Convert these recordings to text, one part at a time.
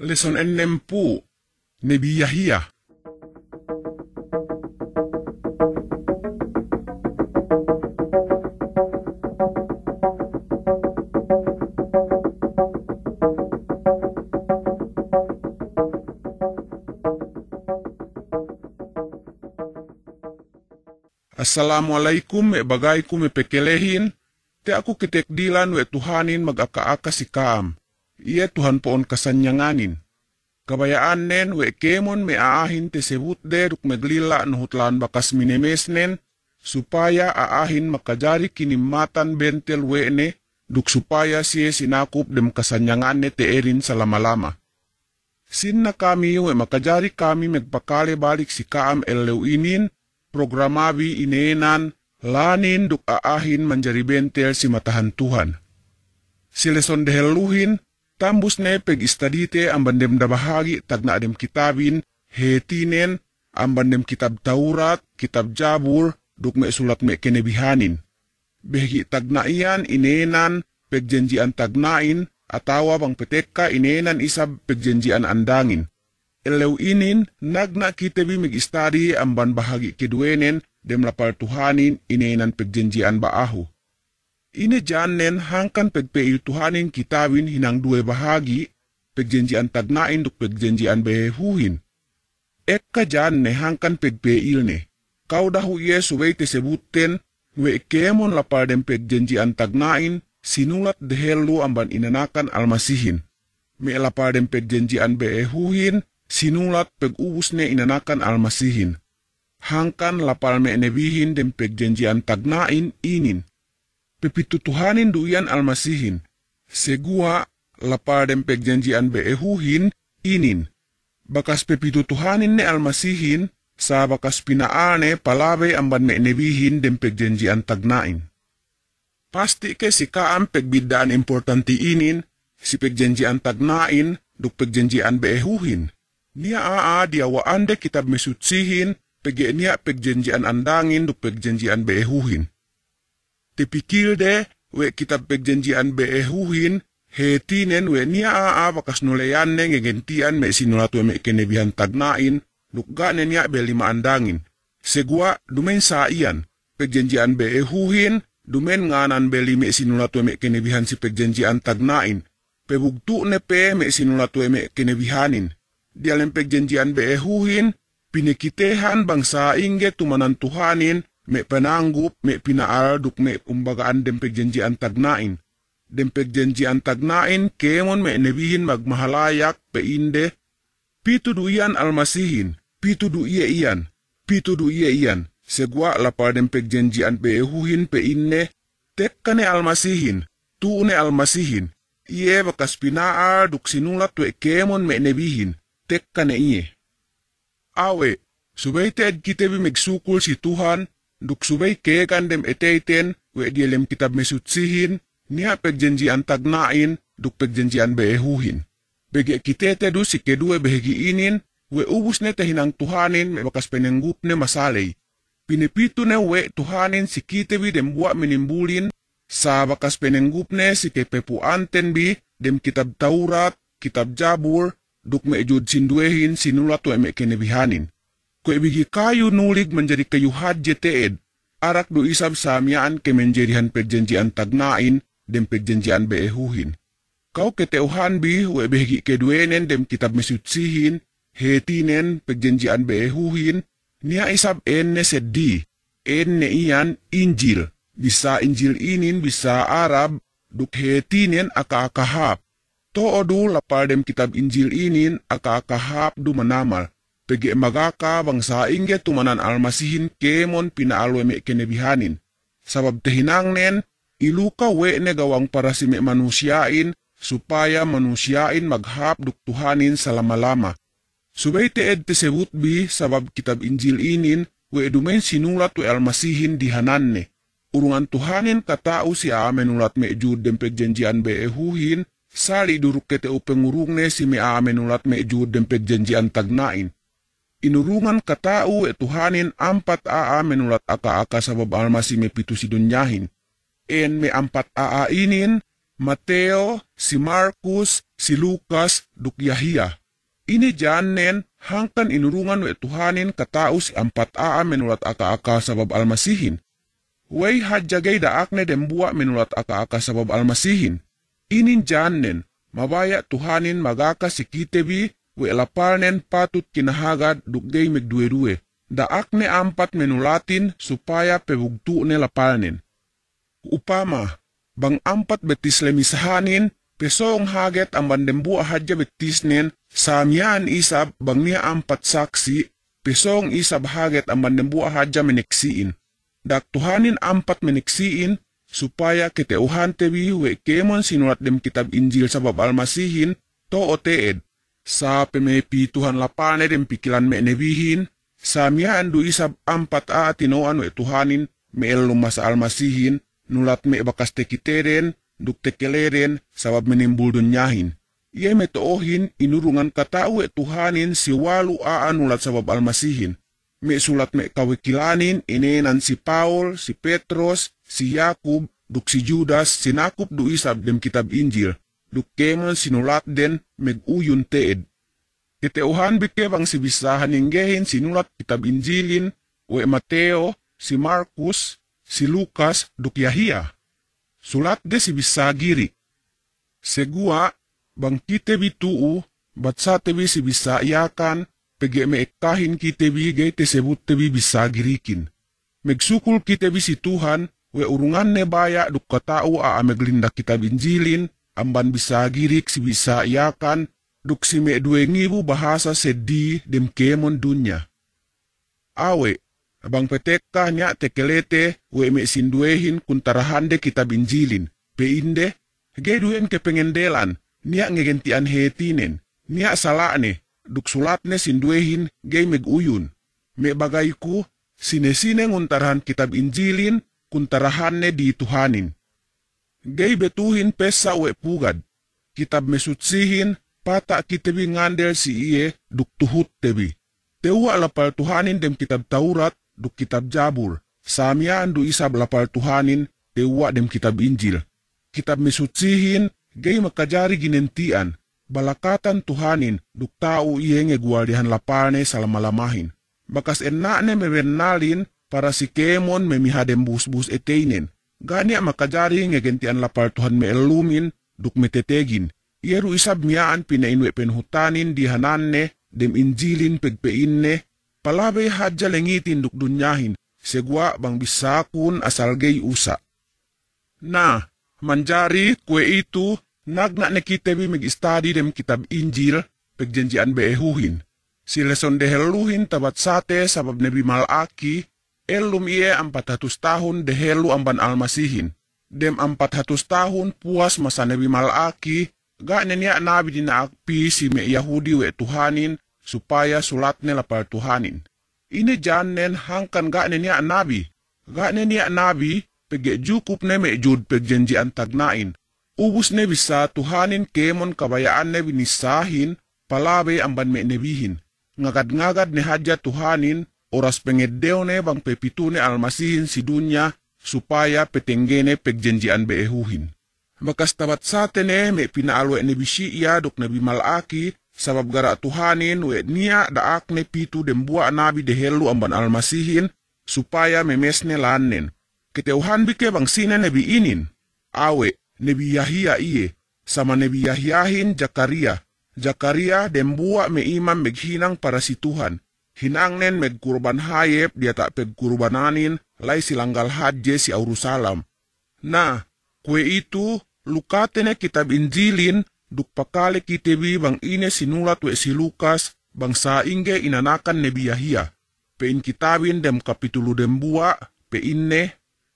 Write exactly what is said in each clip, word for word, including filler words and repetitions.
Leson ennem po, Nebi Yahya. Assalamualaikum e bagay ko me pekelehin, te aku ketekdilan we Tuhanin mag-aka-aka si Kaam. Iye Tuhan poon kasanyanganin. Kabayaan nen we kemon me aahin te sebut de duk meglila nuhutlan bakas minemes nen, supaya aahin makajari kinimatan bentel we ne, duk supaya siye sinakup dem kasanyangan ne te erin salama-lama. Sin na kami we makajari kami megpakale balik si Kaam elewinin, programabi ineenan, lanin duk aahin manjari bentel si matahan Tuhan. Si leson deheluhin, tambus ne peg istadite ang bandem da bahagi tagna adem kitabin, hetinen, ang bandem kitab Taurat, kitab Jabur, duk me sulat me kenebihanin. Behgi tagna iyan ineenan pegjanjian tagnain, atawa bang peteka ineenan isab pegjanjian andangin. Elew inin, nagna kitebi mag-istadi ang ban bahagi kiduenen dem lapal Tuhanin inenan pegjanjian baahu. Ine janen hangkan pegpeil Tuhanin kitabin hinang dua bahagi, pegjanjian tagnain duk pegjanjian behuhin. Ekka janne hangkan pegpeil ne, kau dahu iye subay tesebuten, we kemon lapal dem pegjanjian tagnain, sinulat dehelu amban inanakan almasihin. Me lapal dem pegjanjian behuhin, sinulat peg-ubus ne inanakan almasihin. Hangkan lapal me nebihin dem pegjanjian tagnain inin. Pepitutuhanin duyan almasihin. Segua lapal dem pegjanjian beehuhin inin. Bakas pepitutuhanin ne almasihin sa bakas pinaane palabe amban me nebihin dem pegjanjian tagnain. Pasti ke si Kaam pegbidaan importanti inin si pegjanjian tagnain duk pegjanjian beehuhin. Nia aa diawa ande kitab mesutsihin, pege nia pegjanjian andangin duk pegjanjian beehuhin. Tipikil de, we kitab pegjanjian beehuhin, hetinen we nia aa bakas nuleyan ne ngegentian me sinulat we me kenebihan tagnain, duk gane nia belima andangin. Segua dumen sa iyan, pegjanjian beehuhin, dumen nganan beli me sinulat we me kenebihan si pegjanjian tagnain, pebugtu ne pe me sinulat we me kenebihanin. Di alem pegjanjian beehuhin, pinikitehan bangsa ingge tumanan Tuhanin, me penanggup, me pinaal duk me umbagaan dem pegjanjian tagnain. Dem pegjanjian tagnain, kemon me nebihin magmahalayak peinde, pitu du iyan almasihin, pitu du iye iyan, pitu du iye iyan, segwa lapar dem pegjanjian beehuhin peine, tekkane almasihin, tuune almasihin, iye bakas pinaal duk sinulat we kemon me nebihin, tekka ne iye. Awe, subay teed kitebi megsukul si Tuhan, duk subay keekan dem eteiten, we dielem kitab mesutsihin, niya pegjanjian tagnain, duk pegjanjian beehuhin. Bege kitete du si kedue behegi inin, we ubus ne tehinang Tuhanin, me bakas penenggup ne masalay. Pinipitu ne we Tuhanin si kitebi dem buak menimbulin, sa bakas penenggup ne si kepepuanten bi, dem kitab Taurat, kitab Jabur, duk me jud sinduehin sinulat we me kenebihanin. Kue bigi kayu nulig menjadi kayu hadje teed, arak do isab samyaan ke menjadihan pegjanjian tagnain dem pegjanjian beehuhin. Kau keteuhan bi we bigi keduenen dem kitab mesutsihin, hetinen pegjanjian beehuhin, nia isab enne seddi, enne iyan Injil, bisa Injil inin bisa Arab, duk hetinen aka-akahap. Toodu lapal dem kitab Injil inin aka-akahap du manamal. Pegi magaka bangsa ingge tumanan almasihin kemon pinaalwe me kenebihanin. Sabab tehinang nen, iluka we ne gawang para si me manusiain, supaya manusiain maghap duk Tuhanin salama-lama. Subay teed tesebut bi sabab kitab Injil inin, we dumen sinulat we almasihin dihananne. Urungan Tuhanin katao si amenulat me jud dem pegjanjian beehuhin, sali duruk keteu pengurungne si me amenulat me jud dem pegjanjian tagnain. Inurungan katao e Tuhanin ampat aa menulat aka-aka sabab almasi me pitu si dunyahin. En me ampat aa inin, Mateo, si Marcus, si Lucas, duk Yahya. Ini janen hangkan inurungan we Tuhanin katao si ampat aa menulat aka-aka sabab almasihin. Way hadjagay daak ne dembua menulat aka-aka sabab almasihin. Inin janen mabaya Tuhanin magaka si kitebi we laparnen patut kinahagad dugday megduwe-duwe. Daak ne ampat menulatin supaya pebugtu ne laparnen. Upama, bang ampat betis lemisahanin, pesong haget ang bandembu ahadya betisnen, samyaan isab bang niya ampat saksi, pesong isab haget ang bandembu ahadya meneksiin. Dak Tuhanin ampat meneksiin, supaya keteuhan tebi we kemon sinulat dem kitab Injil sabab almasihin, to o teed. Sa pemepi Tuhan lapane dem pikilan me nebihin, samyaan du isab ampat a tinoan we Tuhanin, me lumas almasihin, nulat me bakas tekiteren, duk tekeleren, sabab menimbul dunyahin. Iye metoohin inurungan katao e Tuhanin si walu aan nulat sabab almasihin. Me sulat me kawikilanin inenan si Paul, si Petros, si Yakub, duk si Judas, sinakop du isab dem kitab Injil, duk kemon sinulat den meg-uyun teed. Keteuhan bikebang si bisahan inggehin sinulat kitab Injilin, we Mateo, si Markus, si Lukas, duk Yahya. Sulat de si bisagiri. Segua, bang kitebi tuu, batsa tebi si bisayakan, pege me ekahin kitebi gay tesebut tebi bisagirikin. Megsukul kitebi si Tuhan, we urungan ne baya duk katao a ameglinda kitab Injilin, amban bisagirik si bisayakan, duk si me duengibu bahasa sedi dem kemon dunya. Awe, abang peteka nya tekelete we me sinduehin kuntarahande kitab Injilin. Peinde, geduen kepengendelan, niya ngegentian hetinen, niya salane, duk sulatne sinduehin gay meguyun. Me bagayku, sine-sine nguntarahan kitab Injilin, kuntarahanne di Tuhanin. Gay betuhin pesa we pugad, kitab mesutsihin, pata kitebi ngandel si iye, duk tuhut tebi. Tewa lapal Tuhanin dem kitab Taurat, duk kitab Jabur, samyaan du isab lapal Tuhanin, tewa dem kitab Injil. Kitab mesutsihin, gay makajari ginentian, balakatan Tuhanin, duk tao iye ngegwaldihan lapane salamalamahin. Bakas enakne mebernalin, para si kemon memihadem bus-bus eteinen. Ganya makajari ngegentian lapal Tuhan meelumin, duk metetegin. Ieru isab miyaan pinainwe penhutanin di hananne, dem Injilin pegpeinne, palabay hadja lengitin duk dunyahin, segwa bang bisakun asal gay usa. Na, manjari kwe itu, nagna nekitebi mag-study dem kitab Injil, pegjanjian beehuhin. Si leson deheluhin tabat sate sabab nebi malaki, elum iye ampat hatus tahun dehelu amban almasihin. Dem ampat hatus tahun puas masa nebi malaki, gak niya nabi dinaakpi si me Yahudi we Tuhanin, supaya sulatne lapal Tuhanin. Ini janen hangkan gak niya nabi. Gak niya nabi, pege jukup ne me jud pegjanjian tagnain. Ubus ne bisa Tuhanin kemon kabayaan ne binisahin, palabe amban me nebihin. Ngagad-ngagad ne hadja Tuhanin, oras pengedeo ne bang pepitu ne almasihin si dunya, supaya petenggene pegjanjian beehuhin. Bakas tabat sate ne me pinaalwe ne bisiya duk nabi malaki, sabab gara Tuhanin we niya daak ne pitu dembua nabi dehelu amban almasihin, supaya memesne lanen. Keteuhan bike bang sine nebi inin. Awe, nebi Yahya iye, sama nebi Yahyahin Jakaria. Jakaria dembua me imam meghinang para si Tuhan. Hinangnen megkurban hayep dia tak pegkurbananin, lay silanggal hadje si Aurusalam. Na, kue itu, lukatene kitab Injilin, duk pakale kitebi bang ine sinulat we si Lukas, bang saingge inanakan nebi Yahya. Pein kitabin dem kapitulu dem bua, peinne,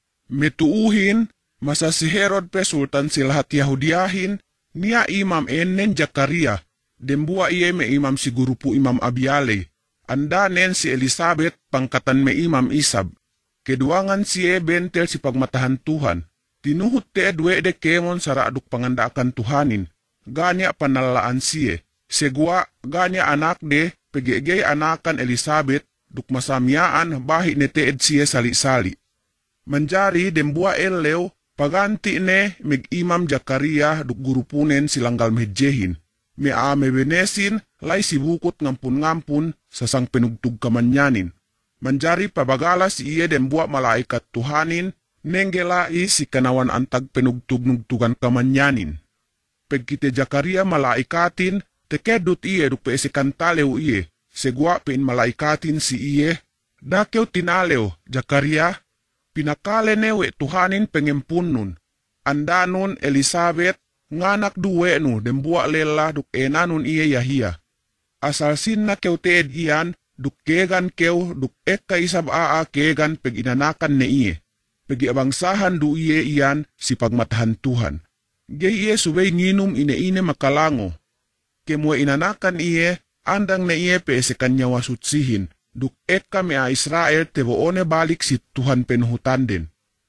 metuuhin, masa si Herod pe sultan silhat Yahudiyahin, niya imam enen Jakaria, dem bua iye me imam si gurupu imam Abiale, andanen si Elizabeth pangkatan me imam Isab, keduangan siye bentel si pagmatahan Tuhan. Tinuhut te edwe de kemon saraduk pangandakan Tuhanin. Ganya panalaan siye. Segwa ganya anak de pegegay anakan Elizabeth duk masamyaan bahi ne teed siye sali-sali. Manjari dembua ellew paganti ne meg imam Jakaria duk gurupunen silanggal medjehin. me ame benesin lai sibukot ngampun-ngampun sa sang penugtug kamanyanin. Manjari pabagala si iye den buat malaikat Tuhanin, nenggelai si kanawan antag penugtug-nugtugan kamanyanin. Pagkite Jakaria malaikatin, tekedut iye dupe si kantaleo iye, segwa pin malaikatin si iye, dakeo tinaleo Jakaria, pinakalenewe Tuhanin pengempunun, andanon Elizabeth, nganak duwe nu den buat lela duk enanun iye Yahia. Asal sinna keu teed iyan, duk kegan keu duk eka isab aa kegan peg inanakan ne iye. Pegi abangsahan du iye iyan si pagmatahan Tuhan. Gay iye subay nginum ine-ine makalango. Kemue inanakan iye, andang ne iye pe se kanya wasutsihin. Duk eka mea Israel teboone balik si Tuhan penuhutan din.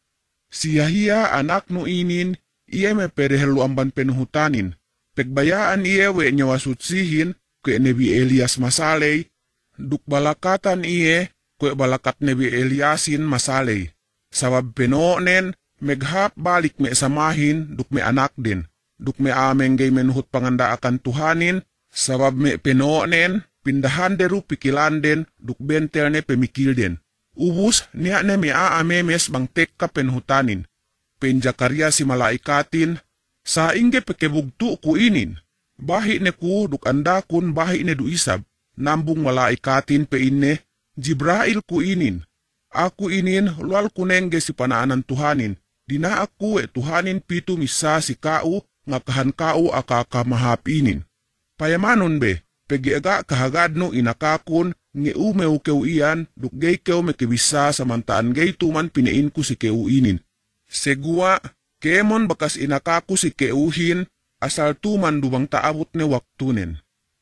Si Yahia anak nu inin, iye me perehelu amban penuhutanin. Pegbayaan iye we nyawasutsihin, kwe Nebi Elias masalay, duk balakatan iye, kwe balakat Nebi Eliasin masalay. Sabab penoonen, meghap balik me samahin, duk me anak din. Duk me ameng gay menuhut panganda akan Tuhanin, sabab me penoonen, pindahan deru pikilan din, duk benter ne pemikil din. Ubus, niya ne me aamemes bang tekka penhutanin. Pen Jakaria si malaikatin, sa ingge pekebugtu ku inin. Bahi ne ku duk andakun bahi ne du isab, nambung malaikatin pe inne, Jibrail ku inin. Aku inin lual kunengge si panaanan Tuhanin, dina aku e Tuhanin pitu misa si kau, ngakahan kau akaka mahap inin. Payamanon be, pegi aga kahagadno inakakun, nge umeu keu iyan, duk gay keu mekebisa samantaan gay tuman pinein ku si keu inin. Segua, kemon bakas inakaku si keuhin, asal tuman dubang taabot ne waktunen.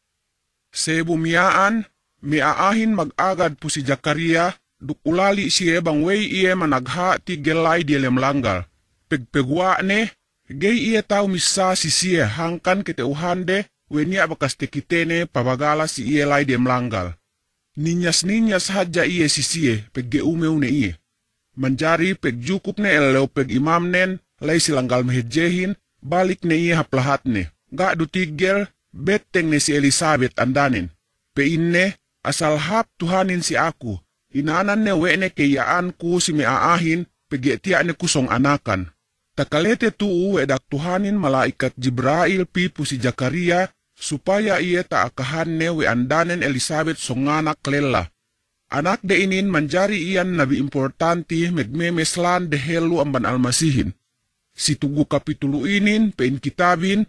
Sebumiyaan, miaahin mag-agad po si Jakaria, duk ulali siye bang wey iye managha ti gelay di lemlanggal. Pegpegwa ne, gay iye tau misa si siye hangkan kiteuhande, wenya bakas tekitene pabagala si iye lay di lemlanggal. Ninyas-ninyas hadja iye si siye, peggeumew ne iye. Manjari pegjukup ne ellew peg imamnen, lay silanggal mehedjehin, balik ne iye haplahat ne. Ga dutigel, beteng ne si Elizabeth andanin. Peinne, asal hap Tuhanin si aku. Inanan ne wene keyaan ku si meaahin, pegetia ne kusong anakan. Takalete tuu wedak Tuhanin malaikat Jibrail pipu si Jakaria, supaya iye taakahan ne we andanen Elizabeth songanak lela. Anak de inin manjari iyan nabi importanti megmemeslan de helu amban almasihin. Si tugu kapitulo inin pein kitabin,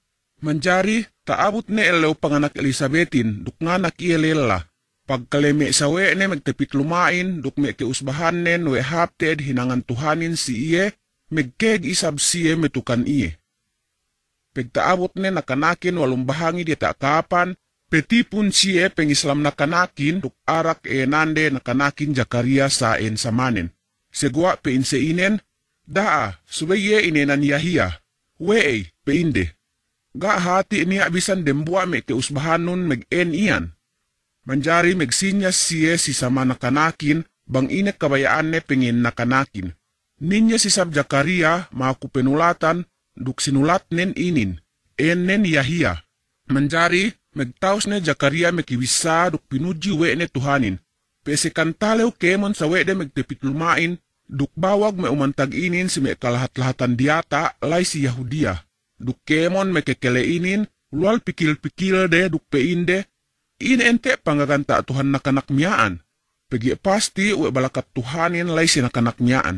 manjari taabot ne elew panganak Elizabethin, duk nganak iye lela. Pagkaleme sawe ne megtepit lumain, duk me keusbahan nen we hapted hinangan Tuhanin si iye, megkeg isab siye metukan iye. Pagtaabot ne nakanakin walumbahangi di taakapan, petipun siye pengislam nakanakin, duk arak e nande nakanakin Jakaria sa en samanen. Segwa peinseinen, daa, subeye inenan Yahia, wei, peinde. Ga hati niya bisan dembua me keusbahanon meg-en iyan. Manjari megsinyas siye si sama nakanakin, bang inek kabayaan ne pengin nakanakin. Ninya si sab Jakaria, maku penulatan, duk sinulat nen inin, en nen Yahia. Manjari, megtaus ne Jakaria mekibisa duk pinuji we ne Tuhanin. Pese kantalew kemon sa we de megtepit lumain, duk bawag me umantag inin si me kalahat-lahatan diata lay si Yahudia. Duk kemon mekekele inin, lual pikil-pikil de duk peinde, inente pangaganta Tuhan nakanak miyaan. Pegi pasti we balakat Tuhanin lay si nakanak miyaan.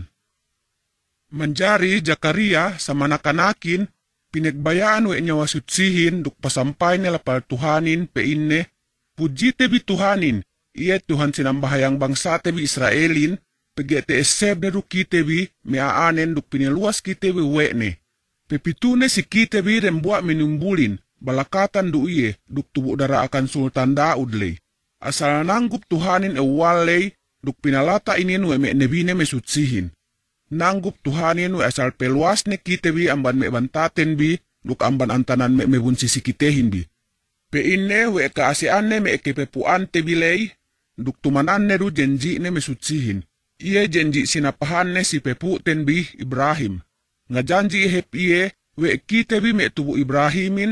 Manjari Jakaria sa manakanakin, pinagbayaan we niya wasutsihin duk pasampay nila pal Tuhanin peinne, puji tebi Tuhanin, iye Tuhan sinambahayang bangsa tebi Israelin, pegi te eseb ne duk kitebi, meaanen duk piniluas kitebi we ne. Pepitune si kitebi rembuak minumbulin, balakatan du iye, duk tubu dara akan Sultan Daud lay. Asal nanggup Tuhanin ewal lay, duk pinalata inin we me nebine mesutsihin. Nanggup Tuhanin we asal peluas ne kitebi amban me bantaten bi, duk amban antanan me mebunsi sikitehin bi. Peinne we kaasian ne me kepepuan tebi lay, duk tumanan ne du jenji ne mesutsihin. Iye jenji sinapahan ne si pepu ten bi Ibrahim. Nga janji hep iye, we kitebi me tubu Ibrahimin,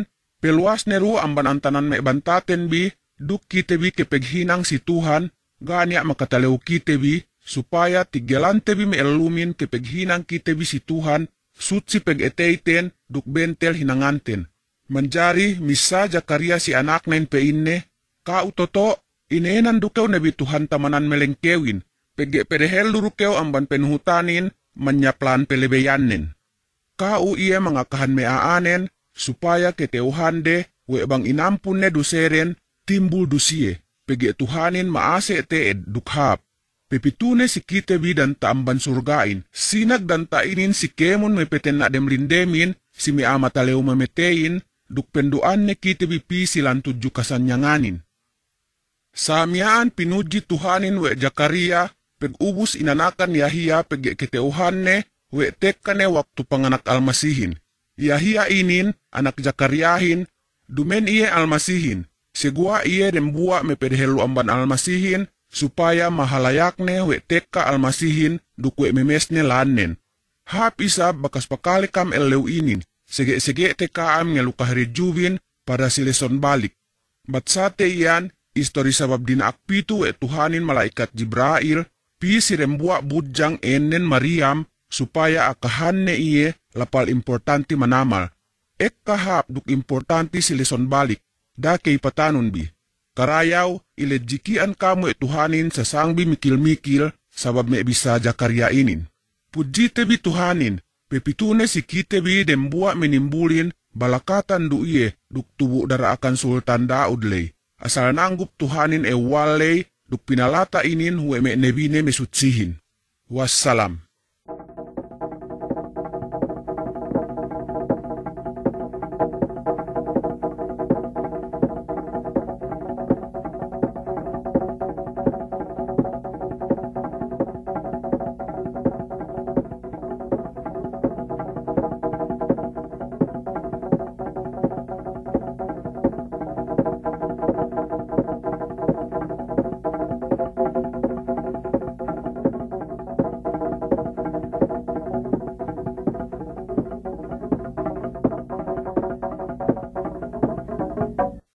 Peluas neru amban antanan me bantaten bi, duk kitebi kepeghinang si Tuhan, ganya makataleu kitebi, supaya tigelan tebi me elumin kepeghinang kitebi si Tuhan, sutsi peg-eteiten, duk bentel hinanganten. Manjari misa Jakaria si anak nain peinne, ka utoto, inenan dukew nabi Tuhan tamanan melengkewin, pege perehel lurukew amban penhutanin, manyaplan pelebeyanen. Kau iya mangakahan meaanen, supaya keteuhande, we bang inampun ne duseren, timbul dusie, pege Tuhanin maase te ed dukhap. Pepitune si kitebi dan taamban surgain, sinag dan tainin si kemon mepeten na demlindemin, si mi amataleu mametein, duk penduan ne kitebi pi silan tuju kasanyanganin. Samiaan pinuji Tuhanin we Jakaria, peg-ubus inanakan Yahia pege keteuhanne, we tekkane waktu panganak almasihin. Yahia inin, anak Jakariahin, dumen iye almasihin, segua iye dembua mepedhelu amban almasihin, supaya mahalayakne we tekka almasihin, duk we memesne lannen. Hap isab bakas pakali kam eleu inin, sege-sege teka am ngelukahri jubin pada sileson balik. Batsate iyan, istori sabab dinaakpitu we Tuhanin malaikat Jibrail, pi sirembua bujang enen Mariam, supaya akahanne iye lapal importanti manamal. Ek kahap duk importanti sileson balik, da kay patanon bi. Karayaw, ilejikian kamu e Tuhanin sa sangbi mikil-mikil, sabab me bisa Jakaria inin. Pujite bi Tuhanin, pepitune si kitebi dembua menimbulin, balakatan du iye, duk tubu dara akan Sultan Daudley. Asal nanggup Tuhanin e waley, duk pinalata inin huwe me nebine mesutsihin. Wassalam.